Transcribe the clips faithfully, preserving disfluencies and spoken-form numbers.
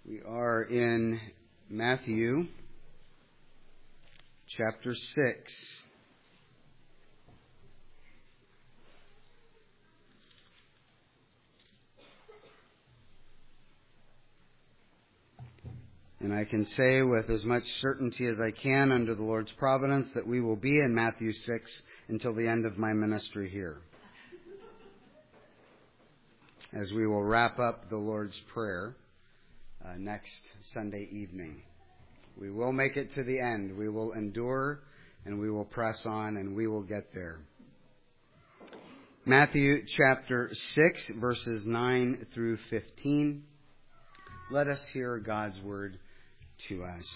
We are in Matthew chapter six. And I can say with as much certainty as I can under the Lord's providence that we will be in Matthew six until the end of my ministry here, as we will wrap up the Lord's Prayer uh, next Sunday evening. We will make it to the end. We will endure and we will press on and we will get there. Matthew chapter six, verses nine through fifteen. Let us hear God's word to us.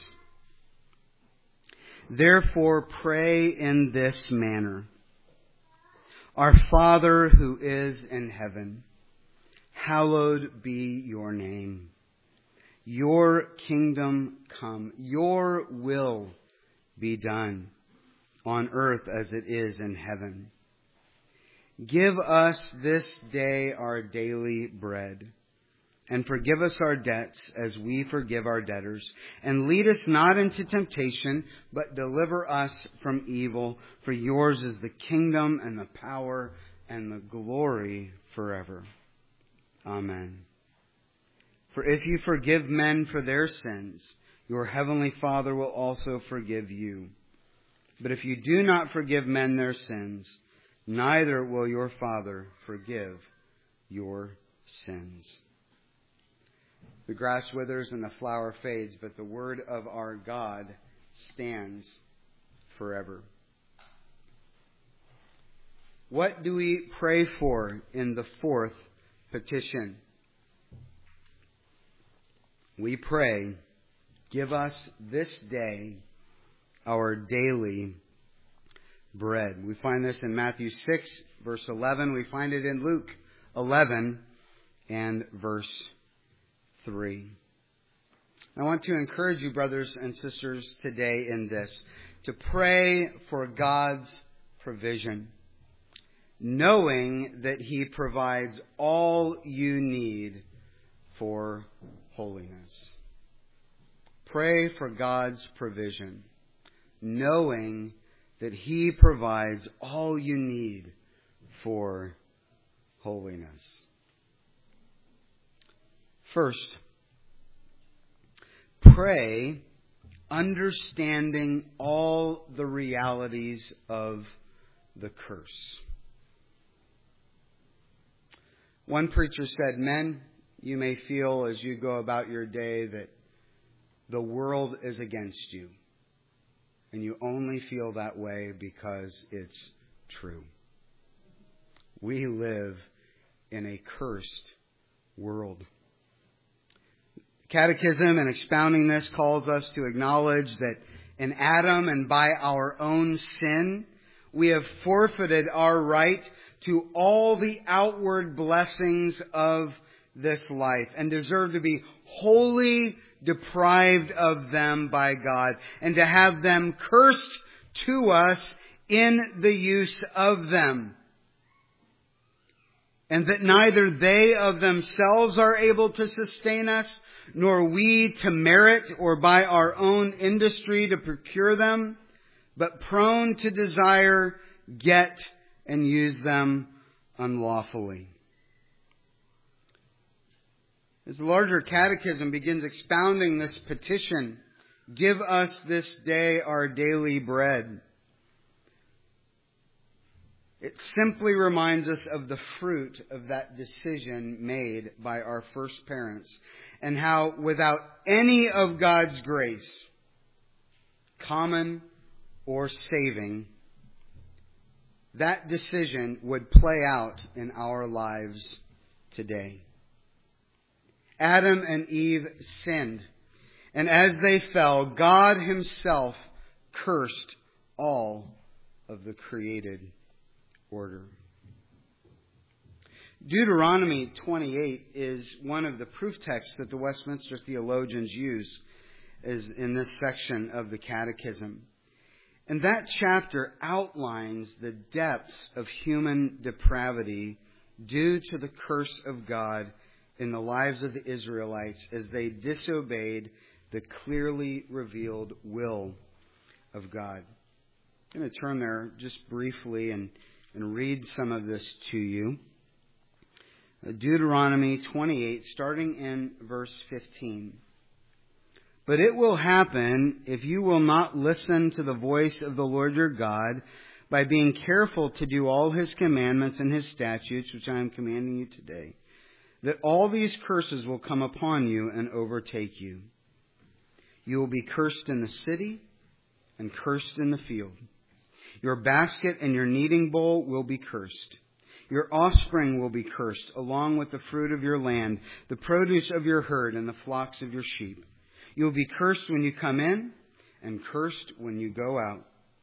Therefore, pray in this manner. Our Father who is in heaven, hallowed be your name. Your kingdom come. Your will be done on earth as it is in heaven. Give us this day our daily bread, and forgive us our debts as we forgive our debtors. And lead us not into temptation, but deliver us from evil. For yours is the kingdom and the power and the glory forever. Amen. For if you forgive men for their sins, your heavenly Father will also forgive you. But if you do not forgive men their sins, neither will your Father forgive your sins. The grass withers and the flower fades, but the word of our God stands forever. What do we pray for in the fourth petition? We pray, give us this day our daily bread. We find this in Matthew six, verse eleven. We find it in Luke eleven and verse three. I want to encourage you, brothers and sisters, today in this, to pray for God's provision, knowing that He provides all you need for holiness. Pray for God's provision, knowing that He provides all you need for holiness. First, pray understanding all the realities of the curse. One preacher said, "Men, you may feel as you go about your day that the world is against you. And you only feel that way because it's true. We live in a cursed world." Catechism, in expounding this, calls us to acknowledge that in Adam and by our own sin, we have forfeited our right to all the outward blessings of this life and deserve to be wholly deprived of them by God and to have them cursed to us in the use of them. And that neither they of themselves are able to sustain us, nor we to merit or by our own industry to procure them, but prone to desire, get, and use them unlawfully. As the larger catechism begins expounding this petition, give us this day our daily bread, it simply reminds us of the fruit of that decision made by our first parents and how without any of God's grace, common or saving, that decision would play out in our lives today. Adam and Eve sinned, and as they fell, God Himself cursed all of the created order. Deuteronomy twenty-eight is one of the proof texts that the Westminster theologians use is in this section of the Catechism. And that chapter outlines the depths of human depravity due to the curse of God in the lives of the Israelites as they disobeyed the clearly revealed will of God. I'm going to turn there just briefly and, and read some of this to you. Deuteronomy twenty-eight, starting in verse fifteen. But it will happen if you will not listen to the voice of the Lord your God by being careful to do all His commandments and His statutes, which I am commanding you today, that all these curses will come upon you and overtake you. You will be cursed in the city and cursed in the field. Your basket and your kneading bowl will be cursed. Your offspring will be cursed, along with the fruit of your land, the produce of your herd, and the flocks of your sheep. You will be cursed when you come in, and cursed when you go out.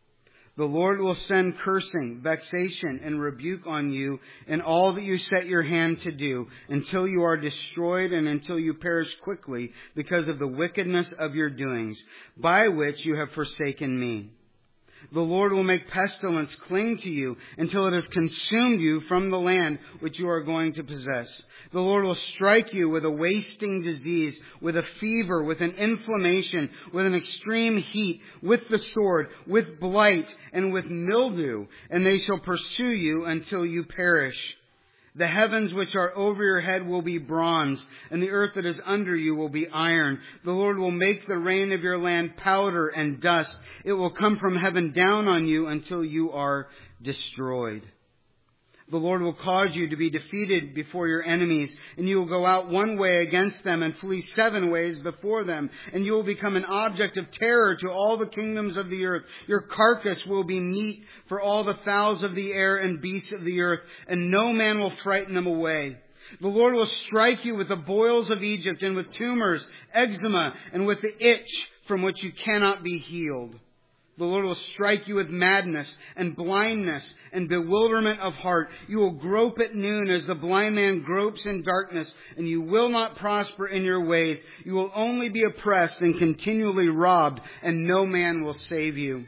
The Lord will send cursing, vexation, and rebuke on you in all that you set your hand to do, until you are destroyed and until you perish quickly because of the wickedness of your doings, by which you have forsaken me. The Lord will make pestilence cling to you until it has consumed you from the land which you are going to possess. The Lord will strike you with a wasting disease, with a fever, with an inflammation, with an extreme heat, with the sword, with blight, and with mildew, and they shall pursue you until you perish. The heavens which are over your head will be bronze, and the earth that is under you will be iron. The Lord will make the rain of your land powder and dust. It will come from heaven down on you until you are destroyed. The Lord will cause you to be defeated before your enemies, and you will go out one way against them and flee seven ways before them, and you will become an object of terror to all the kingdoms of the earth. Your carcass will be meat for all the fowls of the air and beasts of the earth, and no man will frighten them away. The Lord will strike you with the boils of Egypt, and with tumors, eczema, and with the itch from which you cannot be healed. The Lord will strike you with madness and blindness and bewilderment of heart. You will grope at noon as the blind man gropes in darkness, and you will not prosper in your ways. You will only be oppressed and continually robbed, and no man will save you.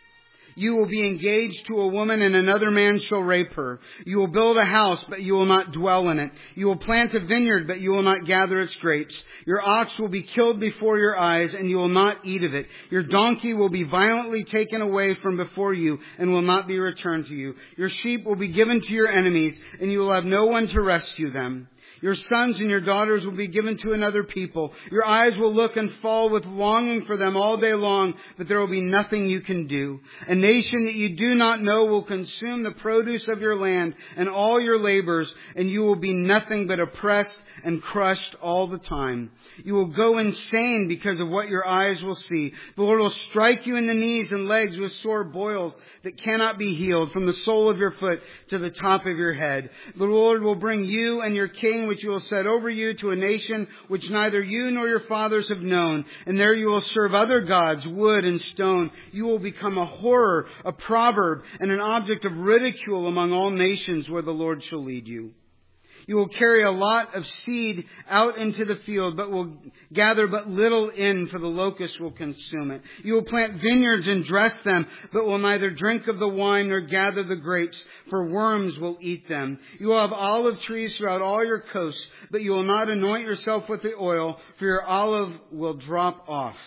You will be engaged to a woman, and another man shall rape her. You will build a house, but you will not dwell in it. You will plant a vineyard, but you will not gather its grapes. Your ox will be killed before your eyes, and you will not eat of it. Your donkey will be violently taken away from before you, and will not be returned to you. Your sheep will be given to your enemies, and you will have no one to rescue them. Your sons and your daughters will be given to another people. Your eyes will look and fall with longing for them all day long, but there will be nothing you can do. A nation that you do not know will consume the produce of your land and all your labors, and you will be nothing but oppressed and crushed all the time. You will go insane because of what your eyes will see. The Lord will strike you in the knees and legs with sore boils that cannot be healed, from the sole of your foot to the top of your head. The Lord will bring you and your king, which you will set over you, to a nation which neither you nor your fathers have known. And there you will serve other gods, wood and stone. You will become a horror, a proverb, and an object of ridicule among all nations where the Lord shall lead you. You will carry a lot of seed out into the field, but will gather but little in, for the locusts will consume it. You will plant vineyards and dress them, but will neither drink of the wine nor gather the grapes, for worms will eat them. You will have olive trees throughout all your coasts, but you will not anoint yourself with the oil, for your olive will drop off.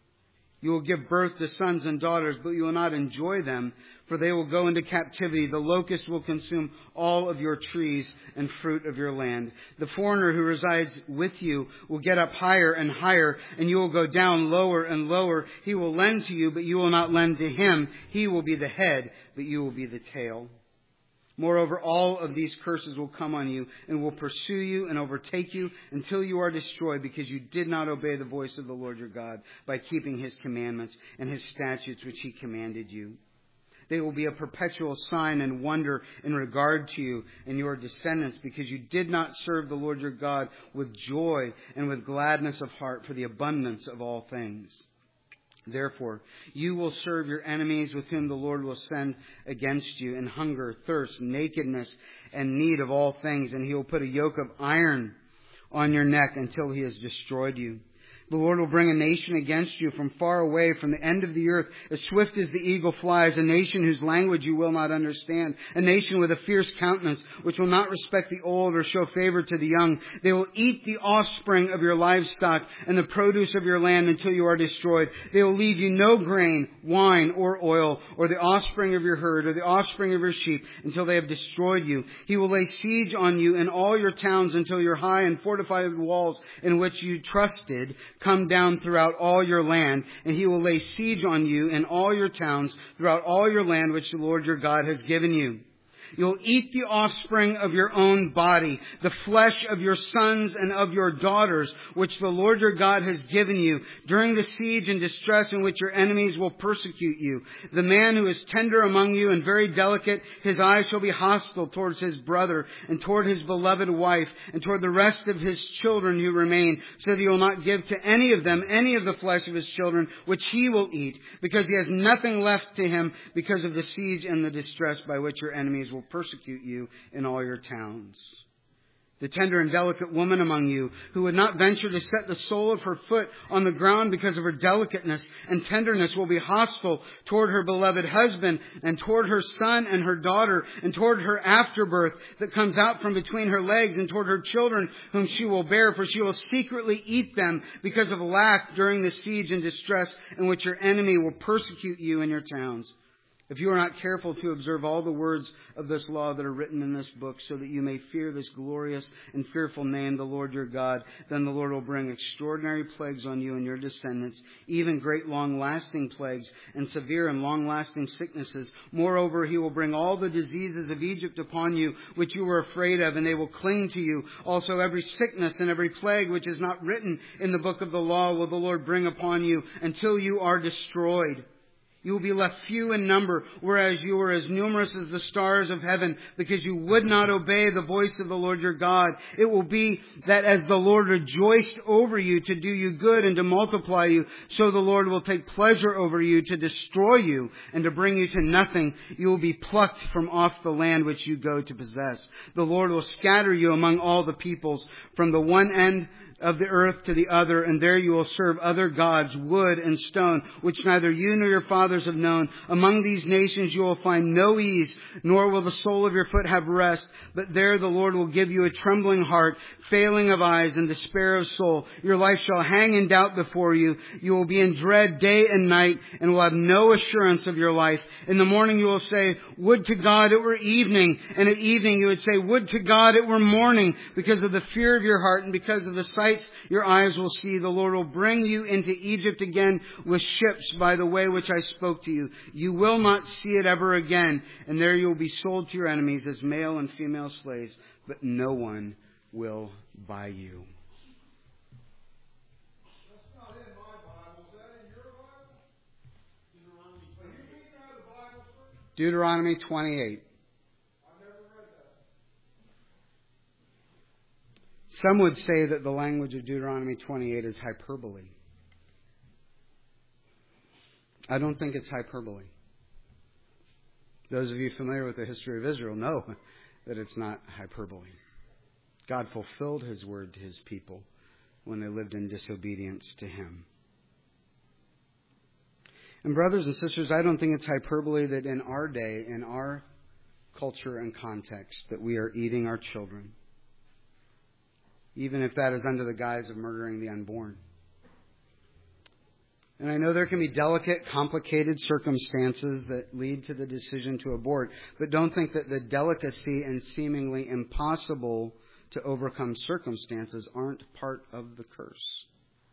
You will give birth to sons and daughters, but you will not enjoy them, for they will go into captivity. The locust will consume all of your trees and fruit of your land. The foreigner who resides with you will get up higher and higher, and you will go down lower and lower. He will lend to you, but you will not lend to him. He will be the head, but you will be the tail. Moreover, all of these curses will come on you and will pursue you and overtake you until you are destroyed, because you did not obey the voice of the Lord your God by keeping his commandments and his statutes which he commanded you. They will be a perpetual sign and wonder in regard to you and your descendants, because you did not serve the Lord your God with joy and with gladness of heart for the abundance of all things. Therefore, you will serve your enemies with whom the Lord will send against you in hunger, thirst, nakedness, and need of all things. And he will put a yoke of iron on your neck until he has destroyed you. The Lord will bring a nation against you from far away, from the end of the earth, as swift as the eagle flies, a nation whose language you will not understand, a nation with a fierce countenance, which will not respect the old or show favor to the young. They will eat the offspring of your livestock and the produce of your land until you are destroyed. They will leave you no grain, wine, or oil, or the offspring of your herd, or the offspring of your sheep, until they have destroyed you. He will lay siege on you in all your towns until your high and fortified walls in which you trusted come down throughout all your land, and he will lay siege on you in all your towns throughout all your land which the Lord your God has given you. You'll eat the offspring of your own body, the flesh of your sons and of your daughters, which the Lord your God has given you, during the siege and distress in which your enemies will persecute you. The man who is tender among you and very delicate, his eyes shall be hostile towards his brother, and toward his beloved wife, and toward the rest of his children who remain, so that he will not give to any of them any of the flesh of his children, which he will eat, because he has nothing left to him because of the siege and the distress by which your enemies will persecute you in all your towns. The tender and delicate woman among you, who would not venture to set the sole of her foot on the ground because of her delicateness and tenderness, will be hostile toward her beloved husband, and toward her son and her daughter, and toward her afterbirth that comes out from between her legs, and toward her children whom she will bear, for she will secretly eat them because of lack during the siege and distress in which your enemy will persecute you in your towns. If you are not careful to observe all the words of this law that are written in this book, so that you may fear this glorious and fearful name, the Lord your God, then the Lord will bring extraordinary plagues on you and your descendants, even great long-lasting plagues and severe and long-lasting sicknesses. Moreover, he will bring all the diseases of Egypt upon you, which you were afraid of, and they will cling to you. Also every sickness and every plague which is not written in the book of the law will the Lord bring upon you until you are destroyed. You will be left few in number, whereas you are as numerous as the stars of heaven, because you would not obey the voice of the Lord your God. It will be that as the Lord rejoiced over you to do you good and to multiply you, so the Lord will take pleasure over you to destroy you and to bring you to nothing. You will be plucked from off the land which you go to possess. The Lord will scatter you among all the peoples, from the one end of the earth to the other, and there you will serve other gods, wood and stone, which neither you nor your fathers have known. Among these nations you will find no ease, nor will the sole of your foot have rest. But there the Lord will give you a trembling heart, failing of eyes, and despair of soul. Your life shall hang in doubt before you. You will be in dread day and night, and will have no assurance of your life. In the morning you will say, would to God it were evening. And at evening you would say, would to God it were morning, because of the fear of your heart and because of the sight your eyes will see. The Lord will bring you into Egypt again with ships by the way which I spoke to you. You will not see it ever again, and there you will be sold to your enemies as male and female slaves, but no one will buy you. That's not in my Bible. Is that in your Bible? Deuteronomy twenty-eight. Are you reading out of the Bible, sir? Deuteronomy twenty-eight. Some would say that the language of Deuteronomy twenty-eight is hyperbole. I don't think it's hyperbole. Those of you familiar with the history of Israel know that it's not hyperbole. God fulfilled His word to His people when they lived in disobedience to Him. And brothers and sisters, I don't think it's hyperbole that in our day, in our culture and context, that we are eating our children, even if that is under the guise of murdering the unborn. And I know there can be delicate, complicated circumstances that lead to the decision to abort, but don't think that the delicacy and seemingly impossible to overcome circumstances aren't part of the curse.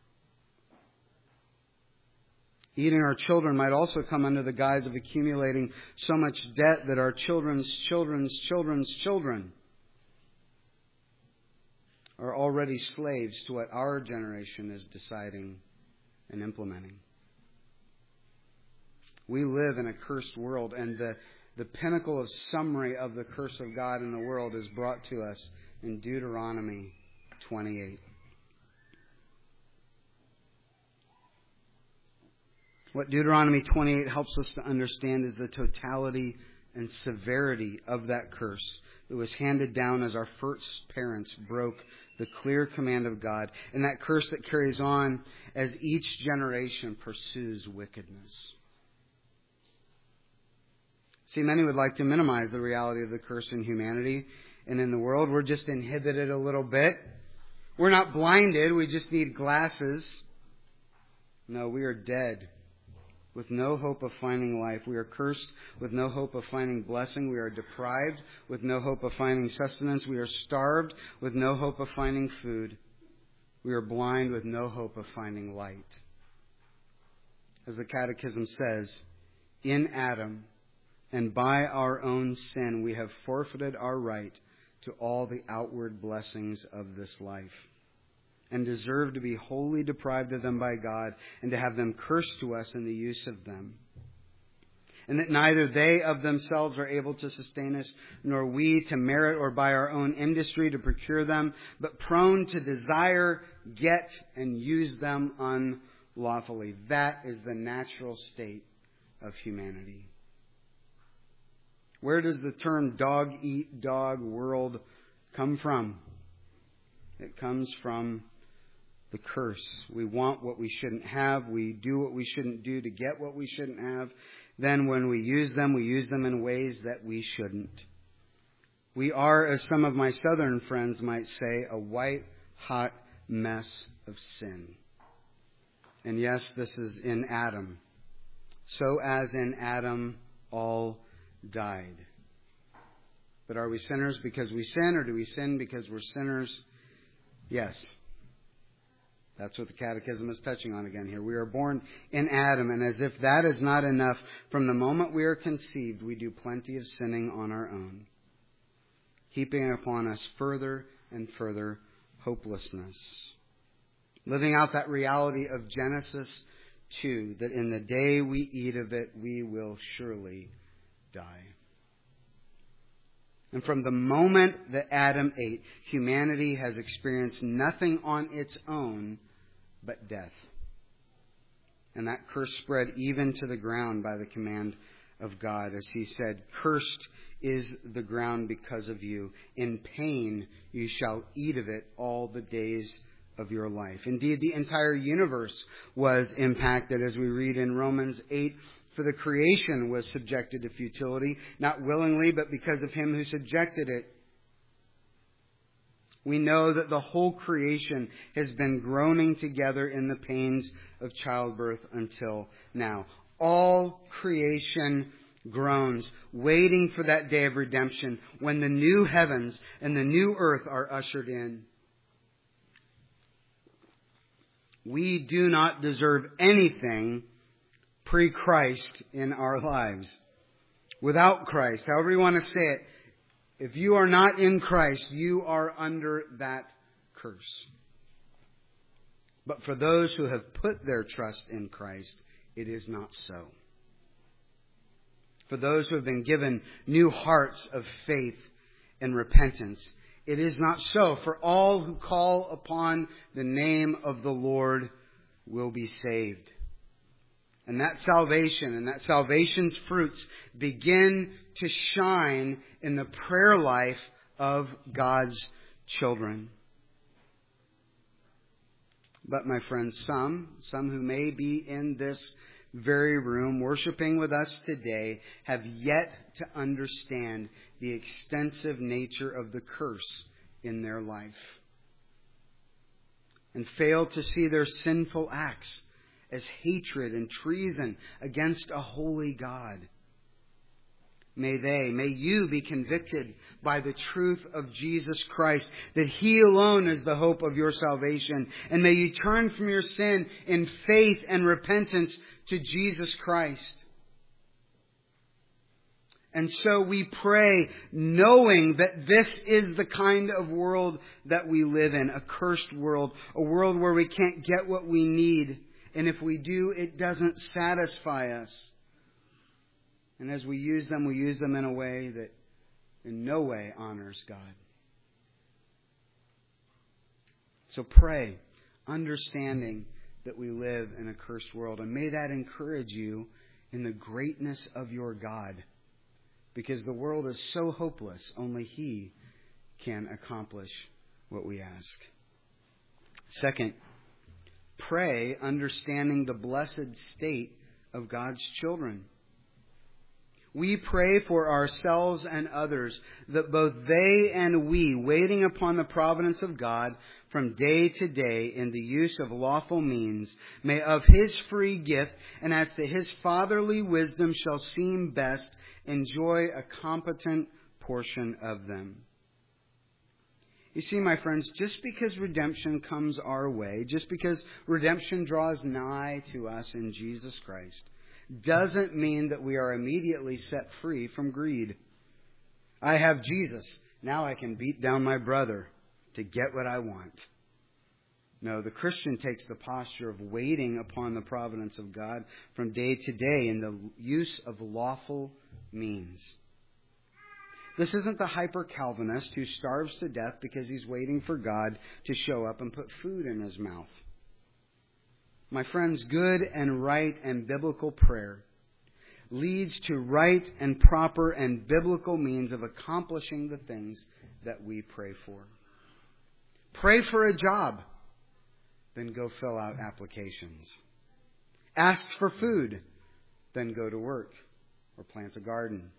Eating our children might also come under the guise of accumulating so much debt that our children's children's children's children are already slaves to what our generation is deciding and implementing. We live in a cursed world, and the, the pinnacle of summary of the curse of God in the world is brought to us in Deuteronomy twenty-eight. What Deuteronomy twenty-eight helps us to understand is the totality and severity of that curse It was handed down as our first parents broke the clear command of God, and that curse that carries on as each generation pursues wickedness. See, many would like to minimize the reality of the curse in humanity and in the world. We're just inhibited a little bit. We're not blinded. We just need glasses. No, we are dead with no hope of finding life. We are cursed with no hope of finding blessing. We are deprived with no hope of finding sustenance. We are starved with no hope of finding food. We are blind with no hope of finding light. As the Catechism says, in Adam and by our own sin we have forfeited our right to all the outward blessings of this life, and deserve to be wholly deprived of them by God, and to have them cursed to us in the use of them. And that neither they of themselves are able to sustain us, nor we to merit or by our own industry to procure them, but prone to desire, get, and use them unlawfully. That is the natural state of humanity. Where does the term dog-eat-dog world come from? It comes from the curse. We want what we shouldn't have. We do what we shouldn't do to get what we shouldn't have. Then when we use them, we use them in ways that we shouldn't. We are, as some of my southern friends might say, a white-hot mess of sin. And yes, this is in Adam. So as in Adam, all died. But are we sinners because we sin, or do we sin because we're sinners? Yes. That's what the Catechism is touching on again here. We are born in Adam, and as if that is not enough, from the moment we are conceived, we do plenty of sinning on our own, heaping upon us further and further hopelessness. Living out that reality of Genesis two, that in the day we eat of it, we will surely die. And from the moment that Adam ate, humanity has experienced nothing on its own but death. And that curse spread even to the ground by the command of God, as He said, "Cursed is the ground because of you. In pain you shall eat of it all the days of your life." Indeed, the entire universe was impacted, as we read in Romans eight. For the creation was subjected to futility, not willingly, but because of Him who subjected it. We know that the whole creation has been groaning together in the pains of childbirth until now. All creation groans, waiting for that day of redemption, when the new heavens and the new earth are ushered in. We do not deserve anything pre-Christ in our lives. Without Christ, however you want to say it, if you are not in Christ, you are under that curse. But for those who have put their trust in Christ, it is not so. For those who have been given new hearts of faith and repentance, it is not so. For all who call upon the name of the Lord will be saved. And that salvation and that salvation's fruits begin to shine in the prayer life of God's children. But my friends, some, some who may be in this very room worshiping with us today have yet to understand the extensive nature of the curse in their life, and fail to see their sinful acts as hatred and treason against a holy God. May they, may you be convicted by the truth of Jesus Christ, that He alone is the hope of your salvation. And may you turn from your sin in faith and repentance to Jesus Christ. And so we pray, knowing that this is the kind of world that we live in, a cursed world, a world where we can't get what we need. And if we do, it doesn't satisfy us. And as we use them, we use them in a way that in no way honors God. So pray, understanding that we live in a cursed world. And may that encourage you in the greatness of your God, because the world is so hopeless, only He can accomplish what we ask. Second, pray understanding the blessed state of God's children. We pray for ourselves and others that both they and we, waiting upon the providence of God from day to day in the use of lawful means, may of His free gift and as to His fatherly wisdom shall seem best, enjoy a competent portion of them. You see, my friends, just because redemption comes our way, just because redemption draws nigh to us in Jesus Christ, doesn't mean that we are immediately set free from greed. I have Jesus. Now I can beat down my brother to get what I want. No, the Christian takes the posture of waiting upon the providence of God from day to day in the use of lawful means. This isn't the hyper-Calvinist who starves to death because he's waiting for God to show up and put food in his mouth. My friends, good and right and biblical prayer leads to right and proper and biblical means of accomplishing the things that we pray for. Pray for a job, then go fill out applications. Ask for food, then go to work or plant a garden.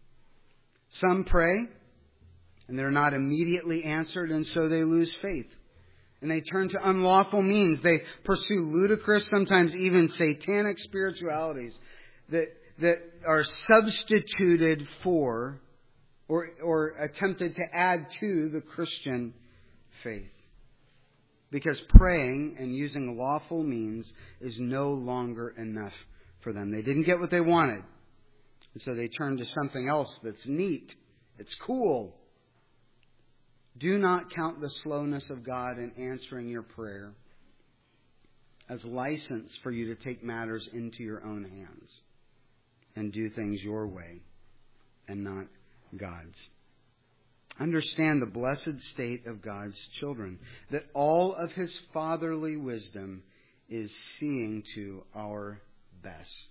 Some pray, and they're not immediately answered, and so they lose faith. And they turn to unlawful means. They pursue ludicrous, sometimes even satanic spiritualities that that are substituted for or or attempted to add to the Christian faith. Because praying and using lawful means is no longer enough for them. They didn't get what they wanted. And so they turn to something else that's neat. It's cool. Do not count the slowness of God in answering your prayer as license for you to take matters into your own hands and do things your way and not God's. Understand the blessed state of God's children, that all of His fatherly wisdom is seeing to our best.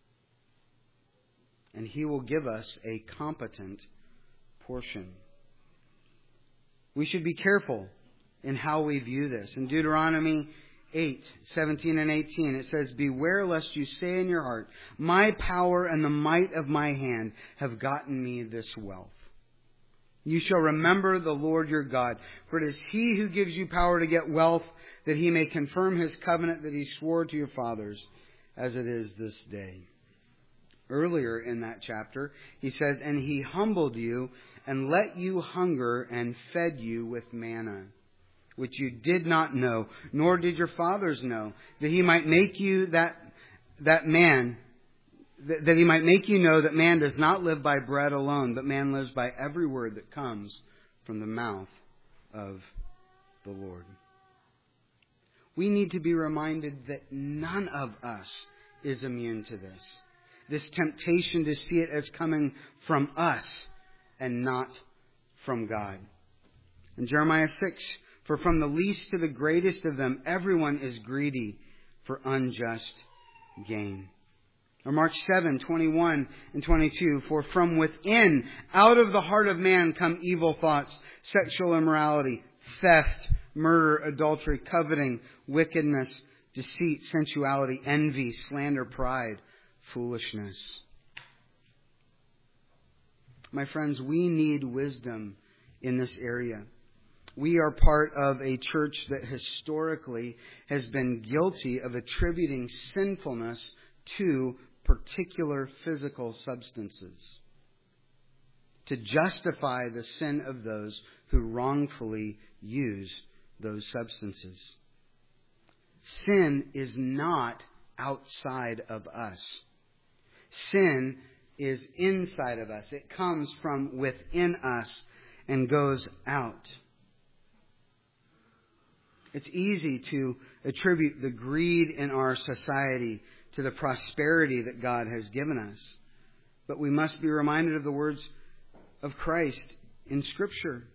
And He will give us a competent portion. We should be careful in how we view this. In Deuteronomy eight, seventeen and eighteen, it says, "Beware lest you say in your heart, my power and the might of my hand have gotten me this wealth. You shall remember the Lord your God, for it is He who gives you power to get wealth, that He may confirm His covenant that He swore to your fathers, as it is this day." Earlier in that chapter, He says, "And He humbled you and let you hunger and fed you with manna, which you did not know, nor did your fathers know, that He might make you that that man, that, that He might make you know that man does not live by bread alone, but man lives by every word that comes from the mouth of the Lord." We need to be reminded that none of us is immune to this. This temptation to see it as coming from us and not from God. In Jeremiah six, "For from the least to the greatest of them, everyone is greedy for unjust gain." Or Mark seven, twenty-one and twenty-two, "For from within, out of the heart of man come evil thoughts, sexual immorality, theft, murder, adultery, coveting, wickedness, deceit, sensuality, envy, slander, pride, foolishness." My friends, we need wisdom in this area. We are part of a church that historically has been guilty of attributing sinfulness to particular physical substances to justify the sin of those who wrongfully use those substances. Sin is not outside of us. Sin is inside of us. It comes from within us and goes out. It's easy to attribute the greed in our society to the prosperity that God has given us. But we must be reminded of the words of Christ in Scripture.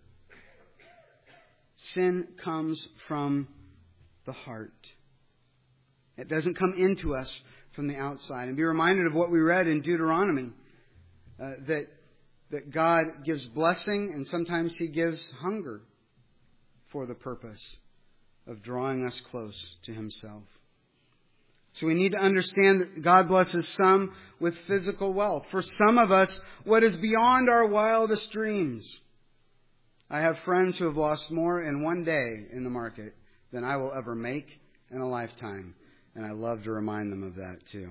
Sin comes from the heart. It doesn't come into us from the outside. And be reminded of what we read in Deuteronomy, uh, that that God gives blessing and sometimes He gives hunger for the purpose of drawing us close to Himself. So we need to understand that God blesses some with physical wealth. For some of us, what is beyond our wildest dreams. I have friends who have lost more in one day in the market than I will ever make in a lifetime. And I love to remind them of that too.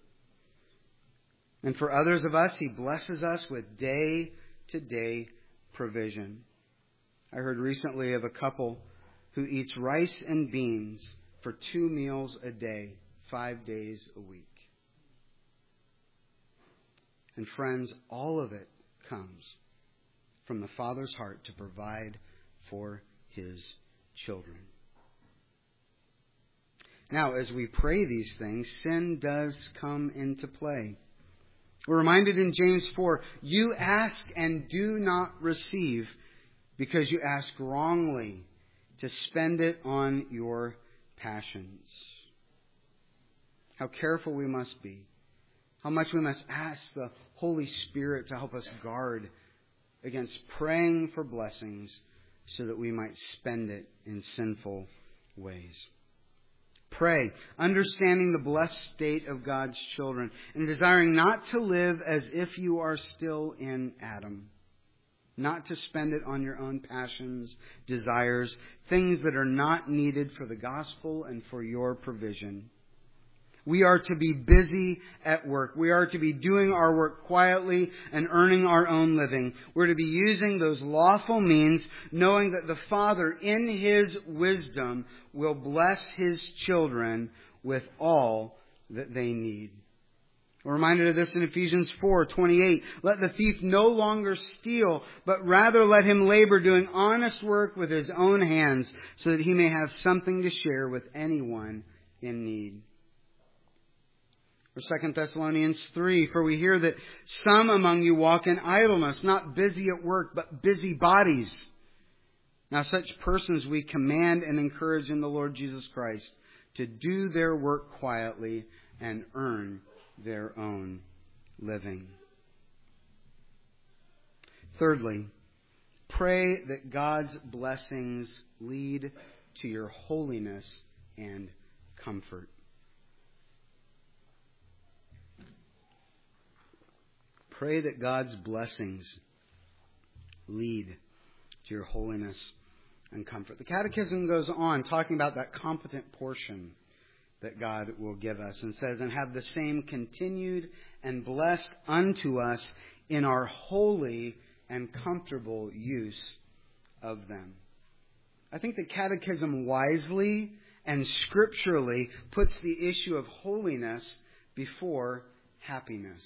And for others of us, He blesses us with day-to-day provision. I heard recently of a couple who eats rice and beans for two meals a day, five days a week. And friends, all of it comes from the Father's heart to provide for His children. Now, as we pray these things, sin does come into play. We're reminded in James four, you ask and do not receive because you ask wrongly to spend it on your passions. How careful we must be. How much we must ask the Holy Spirit to help us guard against praying for blessings so that we might spend it in sinful ways. Pray, understanding the blessed state of God's children and desiring not to live as if you are still in Adam. Not to spend it on your own passions, desires, things that are not needed for the gospel and for your provision. We are to be busy at work. We are to be doing our work quietly and earning our own living. We're to be using those lawful means, knowing that the Father, in His wisdom, will bless His children with all that they need. We're reminded of this in Ephesians four twenty-eight. Let the thief no longer steal, but rather let him labor doing honest work with his own hands, so that he may have something to share with anyone in need. Or Second Thessalonians three, for we hear that some among you walk in idleness, not busy at work, but busy bodies. Now such persons we command and encourage in the Lord Jesus Christ to do their work quietly and earn their own living. Thirdly, pray that God's blessings lead to your holiness and comfort. Pray that God's blessings lead to your holiness and comfort. The Catechism goes on talking about that competent portion that God will give us, and says, and have the same continued and blessed unto us in our holy and comfortable use of them. I think the Catechism wisely and scripturally puts the issue of holiness before happiness.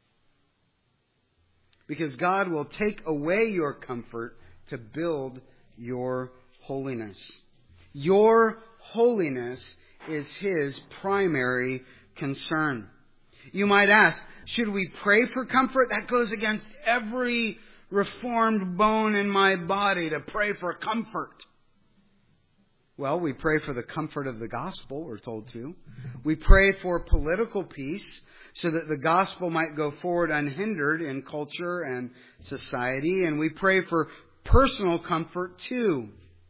Because God will take away your comfort to build your holiness. Your holiness is His primary concern. You might ask, should we pray for comfort? That goes against every reformed bone in my body to pray for comfort. Well, we pray for the comfort of the gospel, we're told to. We pray for political peace so that the gospel might go forward unhindered in culture and society. And we pray for personal comfort too.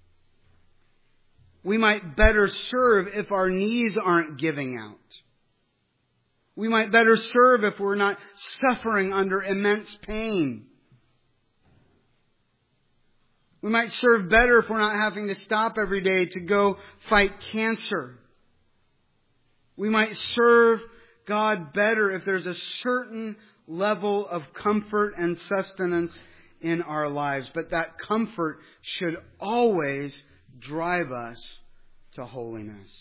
We might better serve if our knees aren't giving out. We might better serve if we're not suffering under immense pain. We might serve better if we're not having to stop every day to go fight cancer. We might serve God better if there's a certain level of comfort and sustenance in our lives. But that comfort should always drive us to holiness.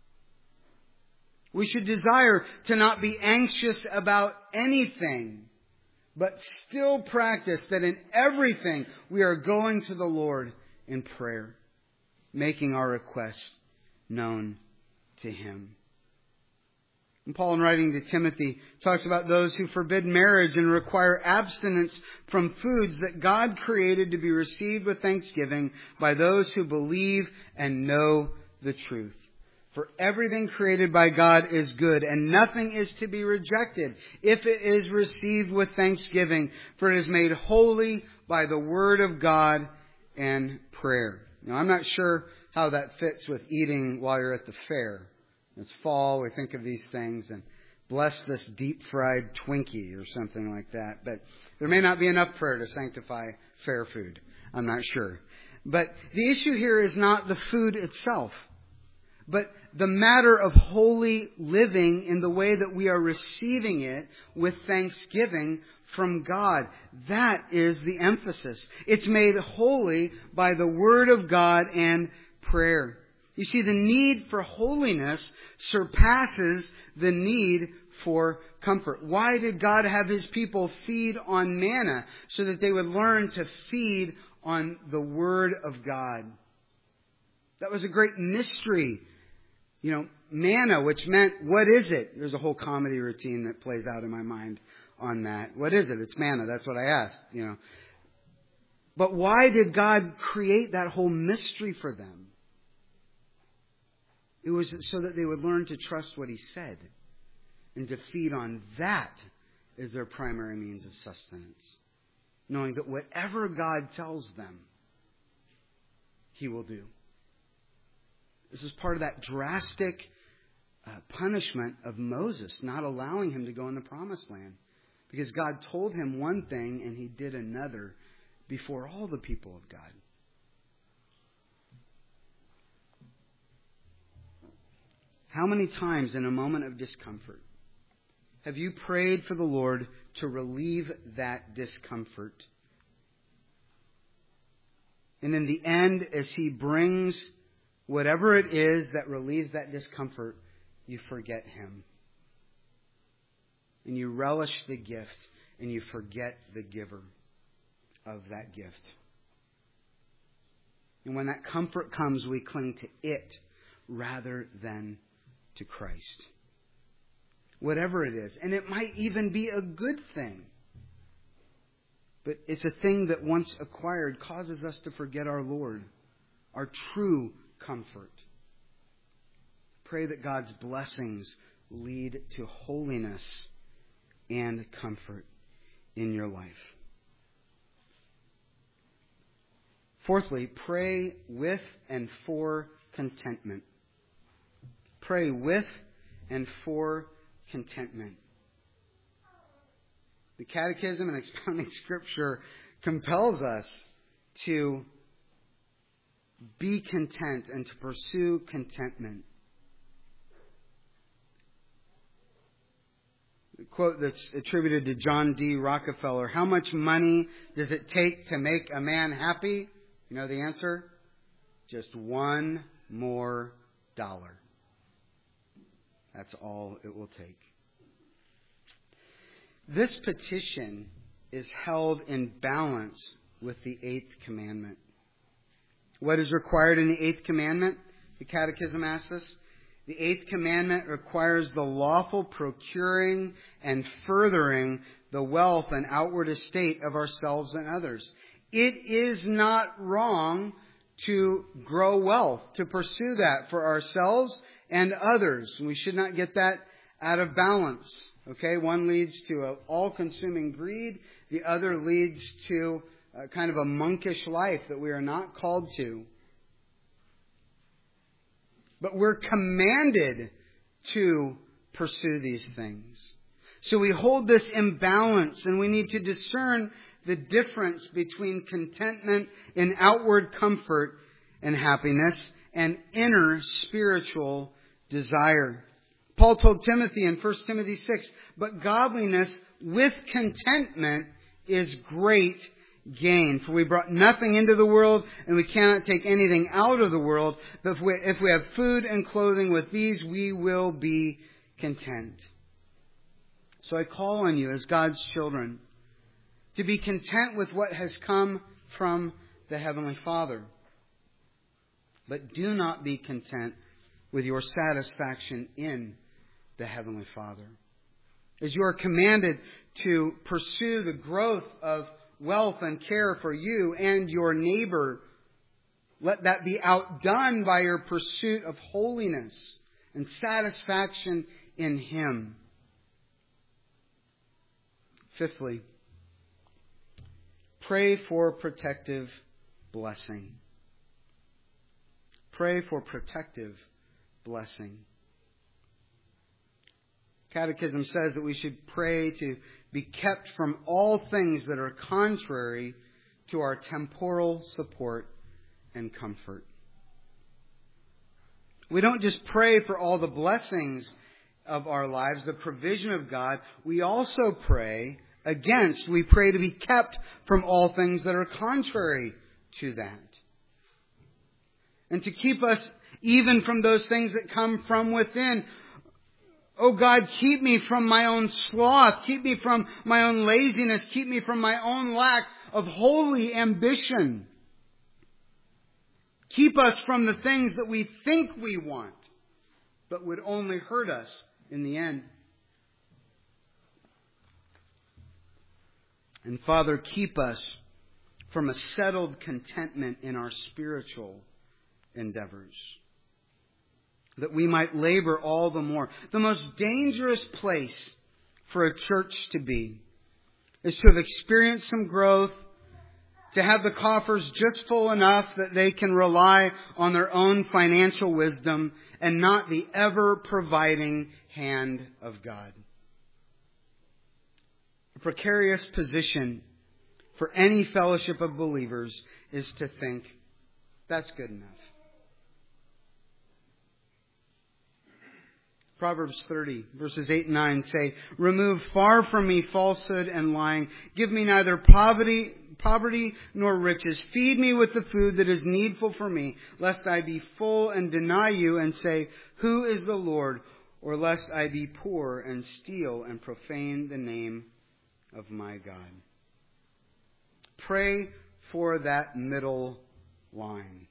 We should desire to not be anxious about anything, but still practice that in everything we are going to the Lord in prayer, making our requests known to Him. And Paul, in writing to Timothy, talks about those who forbid marriage and require abstinence from foods that God created to be received with thanksgiving by those who believe and know the truth. For everything created by God is good, and nothing is to be rejected if it is received with thanksgiving, for it is made holy by the word of God and prayer. Now, I'm not sure how that fits with eating while you're at the fair. It's fall, we think of these things, and bless this deep-fried Twinkie or something like that. But there may not be enough prayer to sanctify fair food. I'm not sure. But the issue here is not the food itself, but the matter of holy living in the way that we are receiving it with thanksgiving from God. That is the emphasis. It's made holy by the Word of God and prayer. You see, the need for holiness surpasses the need for comfort. Why did God have His people feed on manna? So that they would learn to feed on the Word of God. That was a great mystery. You know, manna, which meant, what is it? There's a whole comedy routine that plays out in my mind on that. What is it? It's manna. That's what I asked, you know. But why did God create that whole mystery for them? It was so that they would learn to trust what He said and to feed on that as their primary means of sustenance. Knowing that whatever God tells them, He will do. This is part of that drastic uh, punishment of Moses, not allowing him to go in the promised land. Because God told him one thing and he did another before all the people of God. How many times in a moment of discomfort have you prayed for the Lord to relieve that discomfort? And in the end, as He brings whatever it is that relieves that discomfort, you forget Him. And you relish the gift, and you forget the giver of that gift. And when that comfort comes, we cling to it rather than to Christ. Whatever it is. And it might even be a good thing. But it's a thing that once acquired causes us to forget our Lord, our true comfort. Pray that God's blessings lead to holiness and comfort in your life. Fourthly, pray with and for contentment. Pray with and for contentment. The Catechism and Expounding Scripture compels us to be content and to pursue contentment. The quote that's attributed to John D. Rockefeller: how much money does it take to make a man happy? You know the answer? Just one more dollar. That's all it will take. This petition is held in balance with the eighth commandment. What is required in the eighth commandment? The Catechism asks us. The eighth commandment requires the lawful procuring and furthering the wealth and outward estate of ourselves and others. It is not wrong to grow wealth, to pursue that for ourselves and others. We should not get that out of balance. Okay, one leads to an all-consuming greed. The other leads to a kind of a monkish life that we are not called to. But we're commanded to pursue these things. So we hold this imbalance, and we need to discern the difference between contentment in outward comfort and happiness and inner spiritual desire. Paul told Timothy in First Timothy six, but godliness with contentment is great gain. For we brought nothing into the world, and we cannot take anything out of the world. But if we, if we have food and clothing, with these we will be content. So I call on you as God's children to be content with what has come from the Heavenly Father. But do not be content with your satisfaction in the Heavenly Father. As you are commanded to pursue the growth of wealth and care for you and your neighbor, let that be outdone by your pursuit of holiness and satisfaction in Him. Fifthly, pray for protective blessing. Pray for protective blessing. Catechism says that we should pray to be kept from all things that are contrary to our temporal support and comfort. We don't just pray for all the blessings of our lives, the provision of God. We also pray against, we pray to be kept from all things that are contrary to that. And to keep us even from those things that come from within. Oh God, keep me from my own sloth. Keep me from my own laziness. Keep me from my own lack of holy ambition. Keep us from the things that we think we want, but would only hurt us in the end. And Father, keep us from a settled contentment in our spiritual endeavors, that we might labor all the more. The most dangerous place for a church to be is to have experienced some growth, to have the coffers just full enough that they can rely on their own financial wisdom and not the ever-providing hand of God. A precarious position for any fellowship of believers is to think, that's good enough. Proverbs thirty, verses eight and nine say, remove far from me falsehood and lying. Give me neither poverty, poverty nor riches. Feed me with the food that is needful for me, lest I be full and deny you and say, who is the Lord? Or lest I be poor and steal and profane the name of my God. Pray for that middle line.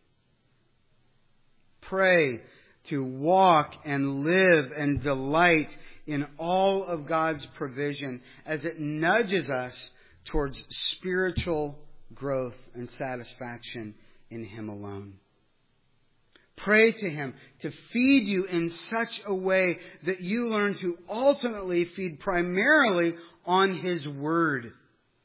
Pray to walk and live and delight in all of God's provision as it nudges us towards spiritual growth and satisfaction in Him alone. Pray to Him to feed you in such a way that you learn to ultimately feed primarily on His Word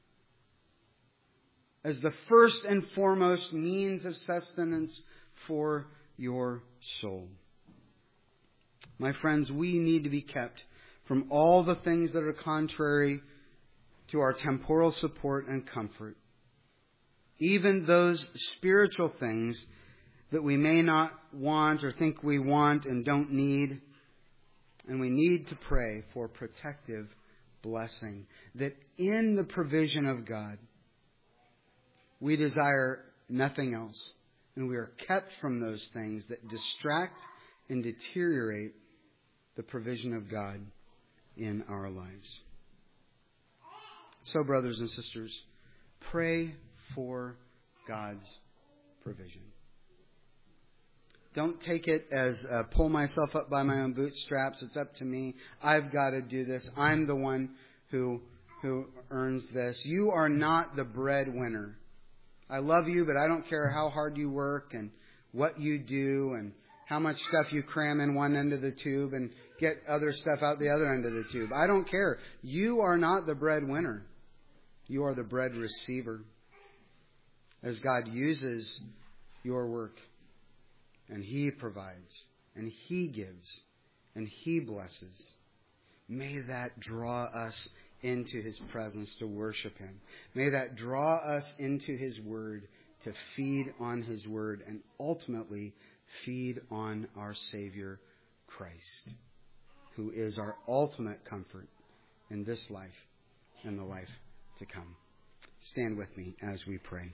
as the first and foremost means of sustenance for your soul. My friends, we need to be kept from all the things that are contrary to our temporal support and comfort. Even those spiritual things that we may not want or think we want and don't need. And we need to pray for protective blessing. That in the provision of God, we desire nothing else. And we are kept from those things that distract and deteriorate the provision of God in our lives. So, brothers and sisters, pray for God's provision. Don't take it as uh, pull myself up by my own bootstraps. It's up to me. I've got to do this. I'm the one who who earns this. You are not the breadwinner. I love you, but I don't care how hard you work and what you do and how much stuff you cram in one end of the tube and get other stuff out the other end of the tube. I don't care. You are not the breadwinner. You are the bread receiver. As God uses your work, and He provides, and He gives, and He blesses, may that draw us into His presence to worship Him. May that draw us into His Word to feed on His Word and ultimately feed on our Savior Christ, who is our ultimate comfort in this life and the life to come. Stand with me as we pray.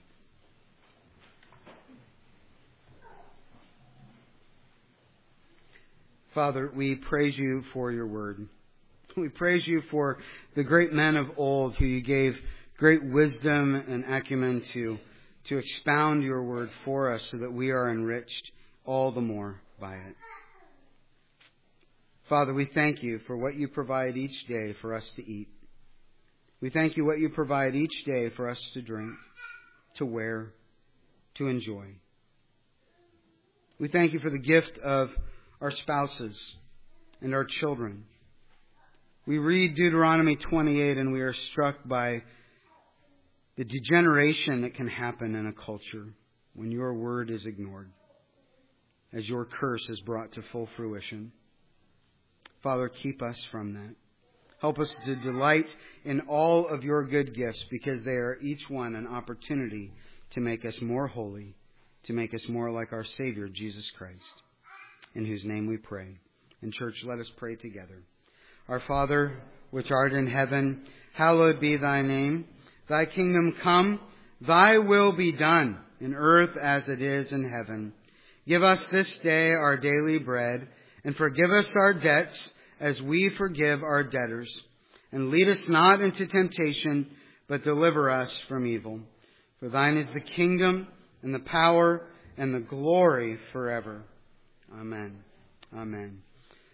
Father, we praise You for Your Word. We praise You for the great men of old who You gave great wisdom and acumen to, to expound Your Word for us so that we are enriched all the more by it. Father, we thank You for what You provide each day for us to eat. We thank You what You provide each day for us to drink, to wear, to enjoy. We thank You for the gift of our spouses, and our children. We read Deuteronomy twenty-eight and we are struck by the degeneration that can happen in a culture when your word is ignored, as your curse is brought to full fruition. Father, keep us from that. Help us to delight in all of your good gifts, because they are each one an opportunity to make us more holy, to make us more like our Savior, Jesus Christ, in whose name we pray. And church, let us pray together. Our Father, which art in heaven, hallowed be thy name. Thy kingdom come, thy will be done, in earth as it is in heaven. Give us this day our daily bread, and forgive us our debts as we forgive our debtors. And lead us not into temptation, but deliver us from evil. For thine is the kingdom, and the power, and the glory forever. Amen. Amen.